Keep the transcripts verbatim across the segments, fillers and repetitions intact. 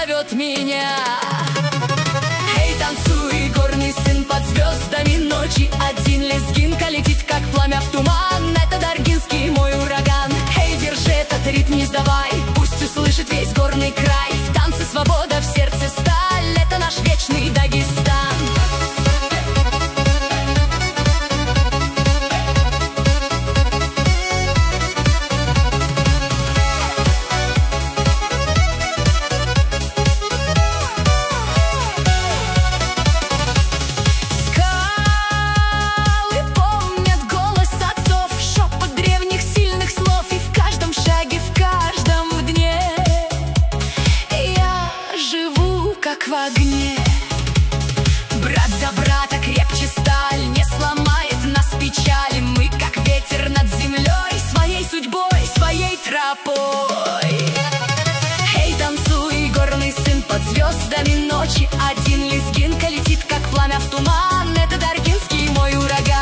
зовет меня. Эй, танцуй, горный сын, под звездами ночи. Один лезгинка летит, как пламя в туман. Это даргинский мой ураган. Эй, держи этот ритм, не сдавай, пусть услышит весь горный край. В танце свобода, в сердце сталь, это наш вечный Дагестан. Как в огне, брат за брата крепче сталь, не сломает нас печаль. Мы как ветер над землей, своей судьбой, своей тропой. Эй, танцуй, горный сын, под звездами ночи. Один лезгинка летит, как пламя в туман. Это даргинский мой ураган.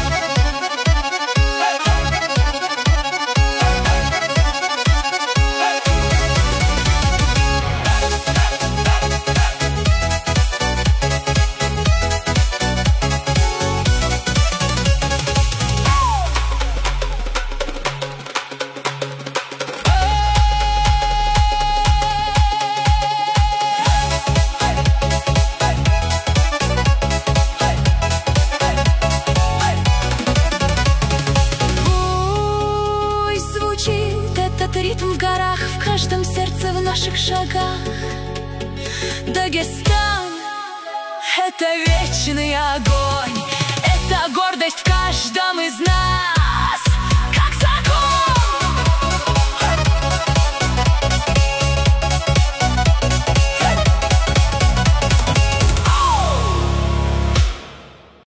Этот ритм в горах, в каждом сердце, в наших шагах. Дагестан — это вечный огонь, это гордость в каждом из нас.